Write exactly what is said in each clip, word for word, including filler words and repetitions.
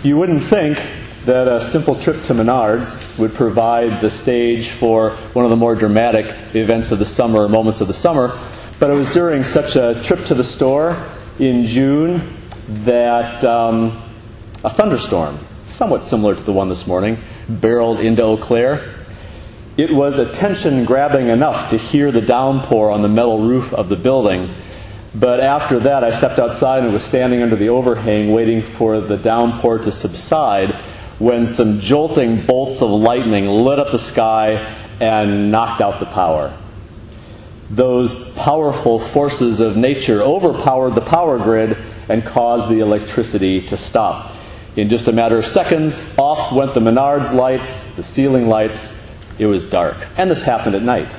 You wouldn't think that a simple trip to Menards would provide the stage for one of the more dramatic events of the summer, moments of the summer, but it was during such a trip to the store in June that um, a thunderstorm, somewhat similar to the one this morning, barreled into Eau Claire. It was attention-grabbing enough to hear the downpour on the metal roof of the building, but after that I stepped outside and was standing under the overhang waiting for the downpour to subside when some jolting bolts of lightning lit up the sky and knocked out the power. Those powerful forces of nature overpowered the power grid and caused the electricity to stop. In just a matter of seconds, off went the Menards lights, the ceiling lights. It was dark. And this happened at night.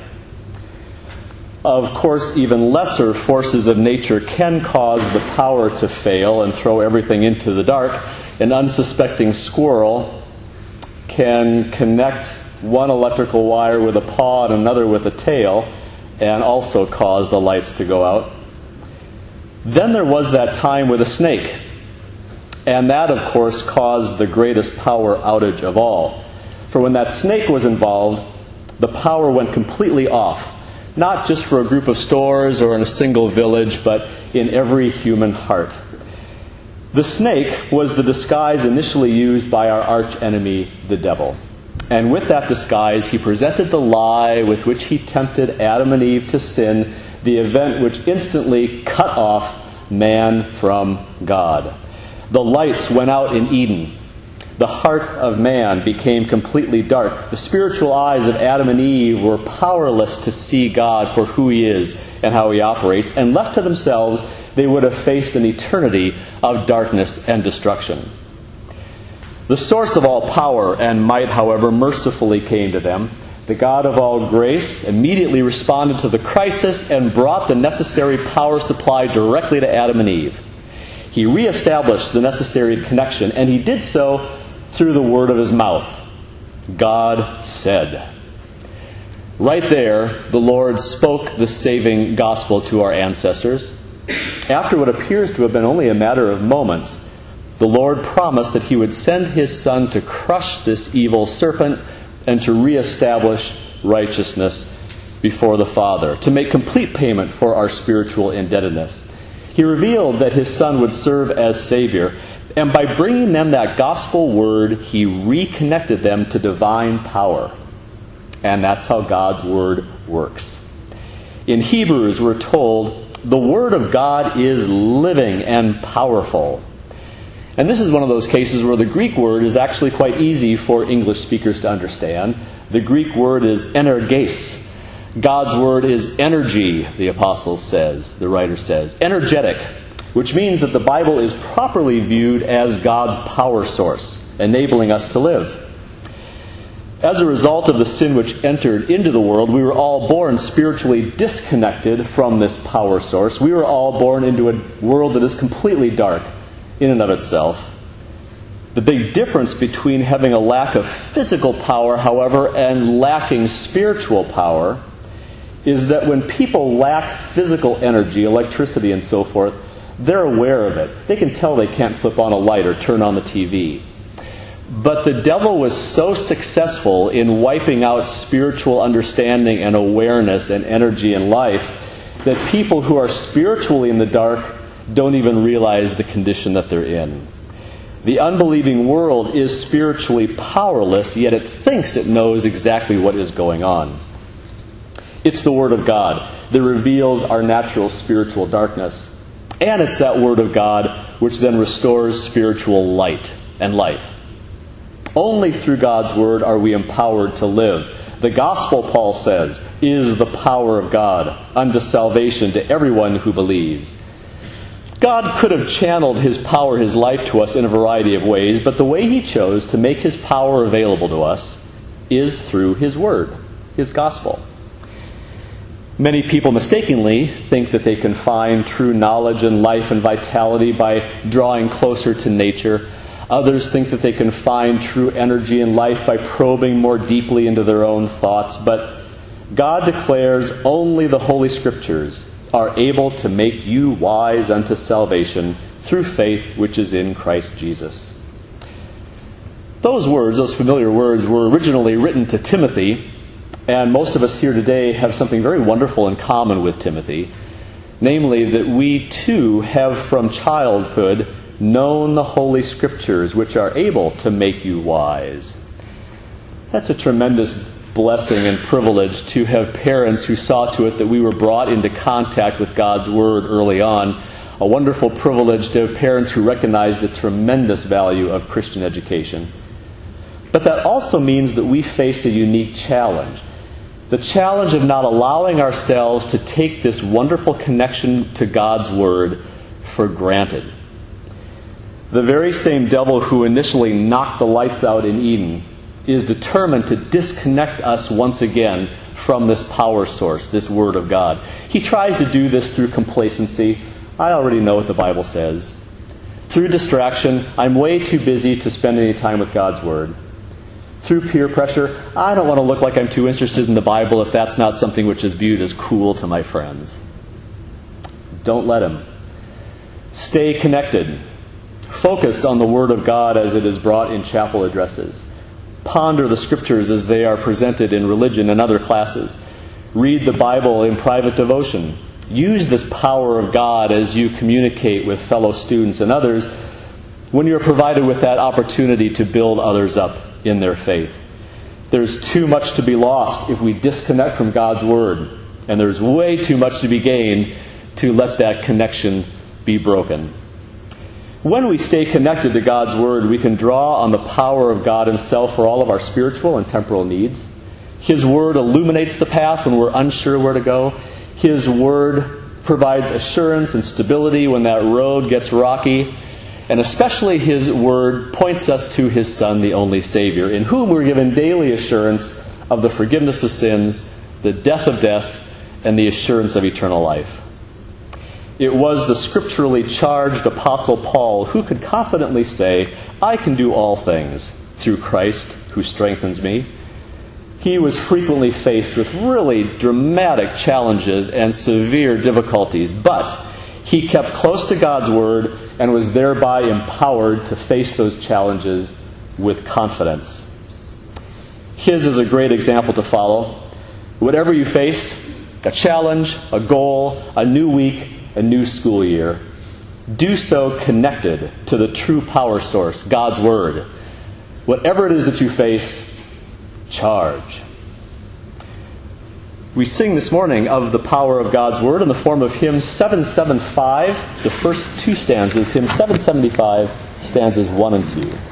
Of course, even lesser forces of nature can cause the power to fail and throw everything into the dark. An unsuspecting squirrel can connect one electrical wire with a paw and another with a tail and also cause the lights to go out. Then there was that time with a snake. And that, of course, caused the greatest power outage of all. For when that snake was involved, the power went completely off. Not just for a group of stores or in a single village, but in every human heart. The snake was the disguise initially used by our archenemy, the devil. And with that disguise, he presented the lie with which he tempted Adam and Eve to sin, the event which instantly cut off man from God. The lights went out in Eden. The heart of man became completely dark. The spiritual eyes of Adam and Eve were powerless to see God for who He is and how He operates, and left to themselves, they would have faced an eternity of darkness and destruction. The source of all power and might, however, mercifully came to them. The God of all grace immediately responded to the crisis and brought the necessary power supply directly to Adam and Eve. He reestablished the necessary connection, and He did so through the word of His mouth. God said. Right there, the Lord spoke the saving gospel to our ancestors. After what appears to have been only a matter of moments, the Lord promised that He would send His Son to crush this evil serpent and to reestablish righteousness before the Father, to make complete payment for our spiritual indebtedness. He revealed that His Son would serve as Savior, and by bringing them that gospel word, He reconnected them to divine power. And that's how God's word works. In Hebrews, we're told, the word of God is living and powerful. And this is one of those cases where the Greek word is actually quite easy for English speakers to understand. The Greek word is energes. God's word is energy, the apostle says, the writer says. Energetic, which means that the Bible is properly viewed as God's power source, enabling us to live. As a result of the sin which entered into the world, we were all born spiritually disconnected from this power source. We were all born into a world that is completely dark in and of itself. The big difference between having a lack of physical power, however, and lacking spiritual power is that when people lack physical energy, electricity and so forth, they're aware of it. They can tell they can't flip on a light or turn on the T V. But the devil was so successful in wiping out spiritual understanding and awareness and energy in life that people who are spiritually in the dark don't even realize the condition that they're in. The unbelieving world is spiritually powerless, yet it thinks it knows exactly what is going on. It's the Word of God that reveals our natural spiritual darkness. And it's that Word of God which then restores spiritual light and life. Only through God's Word are we empowered to live. The gospel, Paul says, is the power of God unto salvation to everyone who believes. God could have channeled His power, His life to us in a variety of ways, but the way He chose to make His power available to us is through His Word, His gospel. Many people mistakenly think that they can find true knowledge and life and vitality by drawing closer to nature. Others think that they can find true energy and life by probing more deeply into their own thoughts. But God declares only the Holy Scriptures are able to make you wise unto salvation through faith which is in Christ Jesus. Those words, those familiar words, were originally written to Timothy, and most of us here today have something very wonderful in common with Timothy, namely that we too have from childhood known the Holy Scriptures, which are able to make you wise. That's a tremendous blessing and privilege to have parents who saw to it that we were brought into contact with God's Word early on. A wonderful privilege to have parents who recognize the tremendous value of Christian education. But that also means that we face a unique challenge. The challenge of not allowing ourselves to take this wonderful connection to God's Word for granted. The very same devil who initially knocked the lights out in Eden is determined to disconnect us once again from this power source, this Word of God. He tries to do this through complacency. I already know what the Bible says. Through distraction, I'm way too busy to spend any time with God's Word. Through peer pressure, I don't want to look like I'm too interested in the Bible if that's not something which is viewed as cool to my friends. Don't let him. Stay connected. Focus on the Word of God as it is brought in chapel addresses. Ponder the Scriptures as they are presented in religion and other classes. Read the Bible in private devotion. Use this power of God as you communicate with fellow students and others when you're provided with that opportunity to build others up in their faith. There's too much to be lost if we disconnect from God's Word, and there's way too much to be gained to let that connection be broken. When we stay connected to God's Word, we can draw on the power of God Himself for all of our spiritual and temporal needs. His Word illuminates the path when we're unsure where to go. His Word provides assurance and stability when that road gets rocky. And especially His Word points us to His Son, the only Savior, in whom we're given daily assurance of the forgiveness of sins, the death of death, and the assurance of eternal life. It was the scripturally charged Apostle Paul who could confidently say, I can do all things through Christ who strengthens me. He was frequently faced with really dramatic challenges and severe difficulties, but he kept close to God's Word and was thereby empowered to face those challenges with confidence. His is a great example to follow. Whatever you face, a challenge, a goal, a new week, a new school year, do so connected to the true power source, God's Word. Whatever it is that you face, charge. We sing this morning of the power of God's Word in the form of hymn seven seventy-five, the first two stanzas, hymn seven seventy-five, stanzas one and two.